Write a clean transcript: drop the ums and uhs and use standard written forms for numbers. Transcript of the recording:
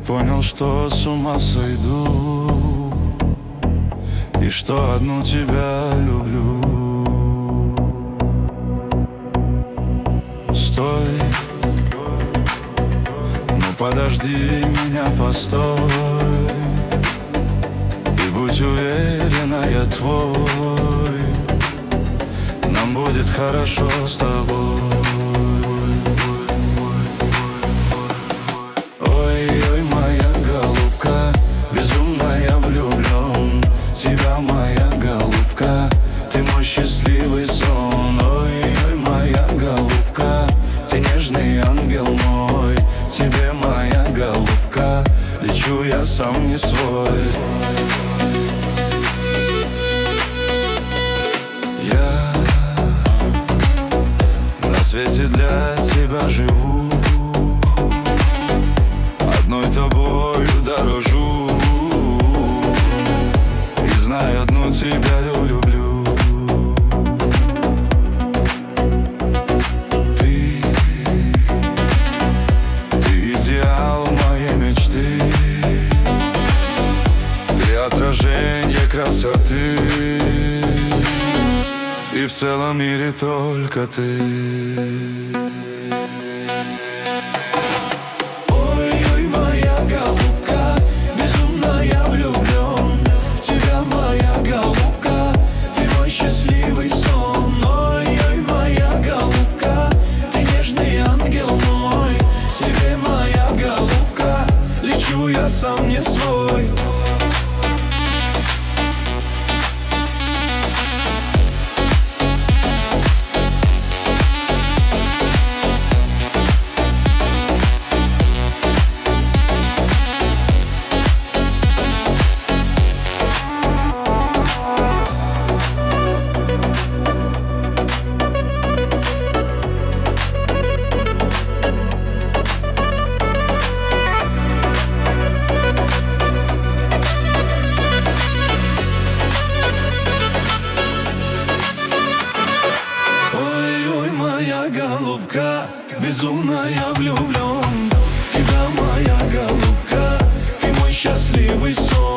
понял, что с ума сойду, и что одну тебя люблю. Стой, ну подожди меня, постой, и будь уверена, я твой. Нам будет хорошо с тобой. Ой-ой, моя голубка, безумно я влюблен в тебя, моя голубка, ты мой счастливый сон. Ой-ой, моя голубка, ты нежный ангел мой, тебе, моя голубка, лечу я сам не свой. Я на свете для тебя живу, одной тобою дорожу, и знаю, одну тебя люблю. Ты идеал моей мечты, ты отражение красоты, и в целом мире только ты. Ой-ой, моя голубка, безумно я влюблен в тебя, моя голубка, ты мой счастливый сон. Ой-ой, моя голубка, ты нежный ангел мой, тебе, моя голубка, лечу я сам не свой. Моя голубка, безумно я влюблен в тебя, моя голубка, ты мой счастливый сон.